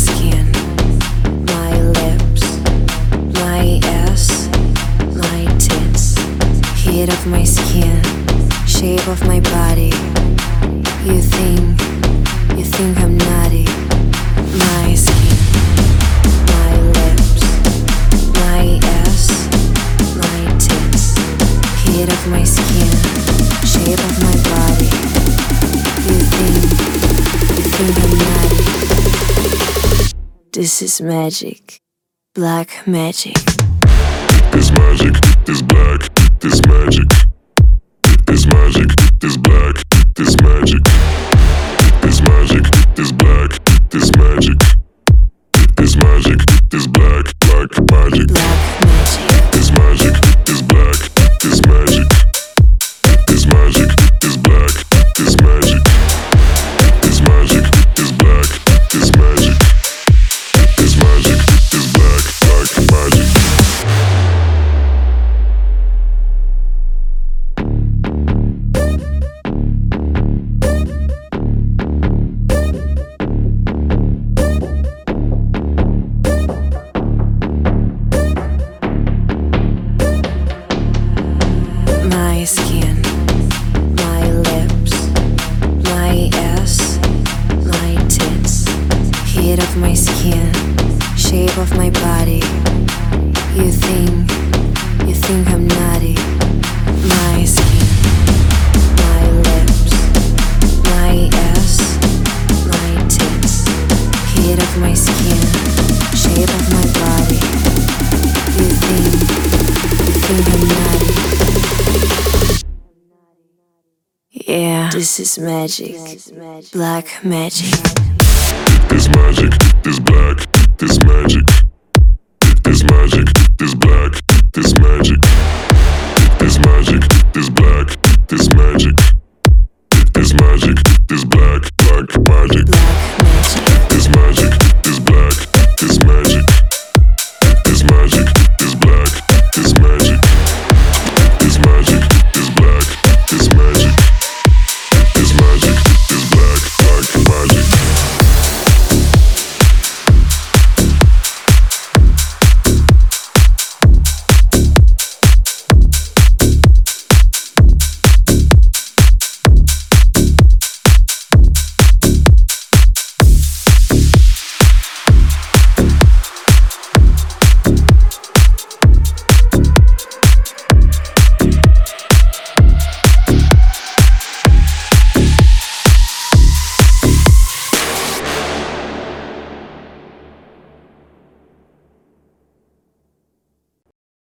skin, my lips, my ass, my tits, heat of my skin, shape of my body. You think I'm naughty. My skin, my lips, my ass, my tits, heat of my skin, shape of my body. You think I'm naughty. This is magic, black magic. This magic, this black, this magic. This magic, this black, this magic. This magic, this black, this magic. This magic, this black, black magic. Black magic. This magic, this black, this magic. This magic, this black, this magic. This magic, this black, this magic. This magic, this black, black magic. My skin, my lips, my ass, my tits, heat of my skin, shape of my body. You think I'm naughty. My skin, my lips, my ass, my tits, heat of my skin, shape of my body. You think I'm naughty. Yeah, this is magic, black magic. This magic,